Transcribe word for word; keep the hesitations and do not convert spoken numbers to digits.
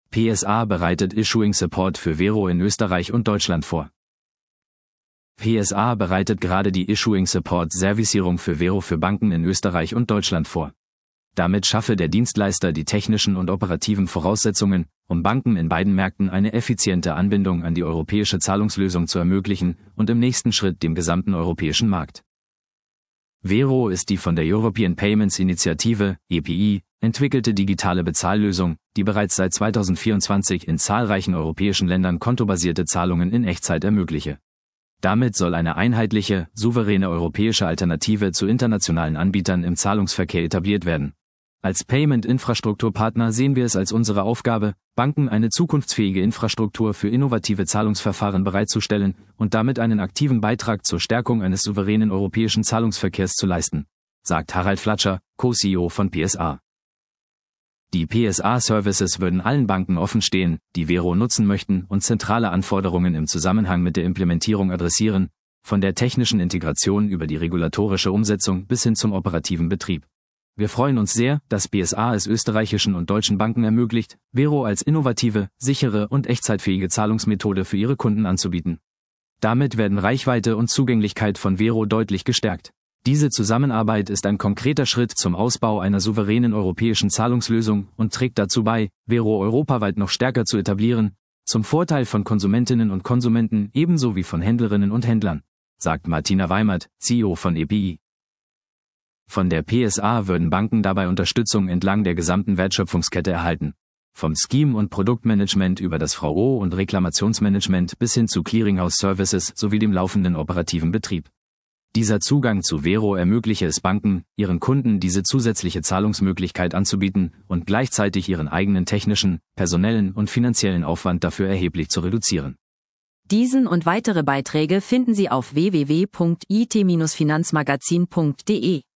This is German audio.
P S A bereitet Issuing Support für Vero in Österreich und Deutschland vor. P S A bereitet gerade die Issuing Support Servicierung für Vero für Banken in Österreich und Deutschland vor. Damit schaffe der Dienstleister die technischen und operativen Voraussetzungen, um Banken in beiden Märkten eine effiziente Anbindung an die europäische Zahlungslösung zu ermöglichen und im nächsten Schritt dem gesamten europäischen Markt. Vero ist die von der European Payments Initiative, E P I, entwickelte digitale Bezahllösung, die bereits seit zweitausendvierundzwanzig in zahlreichen europäischen Ländern kontobasierte Zahlungen in Echtzeit ermögliche. Damit soll eine einheitliche, souveräne europäische Alternative zu internationalen Anbietern im Zahlungsverkehr etabliert werden. Als Payment-Infrastrukturpartner sehen wir es als unsere Aufgabe, Banken eine zukunftsfähige Infrastruktur für innovative Zahlungsverfahren bereitzustellen und damit einen aktiven Beitrag zur Stärkung eines souveränen europäischen Zahlungsverkehrs zu leisten, sagt Harald Flatscher, Co-C E O von P S A. Die P S A-Services würden allen Banken offenstehen, die Vero nutzen möchten und zentrale Anforderungen im Zusammenhang mit der Implementierung adressieren, von der technischen Integration über die regulatorische Umsetzung bis hin zum operativen Betrieb. Wir freuen uns sehr, dass P S A es österreichischen und deutschen Banken ermöglicht, Vero als innovative, sichere und echtzeitfähige Zahlungsmethode für ihre Kunden anzubieten. Damit werden Reichweite und Zugänglichkeit von Vero deutlich gestärkt. Diese Zusammenarbeit ist ein konkreter Schritt zum Ausbau einer souveränen europäischen Zahlungslösung und trägt dazu bei, Vero europaweit noch stärker zu etablieren, zum Vorteil von Konsumentinnen und Konsumenten ebenso wie von Händlerinnen und Händlern, sagt Martina Weimert, C E O von E P I. Von der P S A würden Banken dabei Unterstützung entlang der gesamten Wertschöpfungskette erhalten. Vom Scheme- und Produktmanagement über das V O- und Reklamationsmanagement bis hin zu Clearinghouse-Services sowie dem laufenden operativen Betrieb. Dieser Zugang zu Vero ermögliche es Banken, ihren Kunden diese zusätzliche Zahlungsmöglichkeit anzubieten und gleichzeitig ihren eigenen technischen, personellen und finanziellen Aufwand dafür erheblich zu reduzieren. Diesen und weitere Beiträge finden Sie auf w w w punkt i t Bindestrich finanzmagazin punkt d e.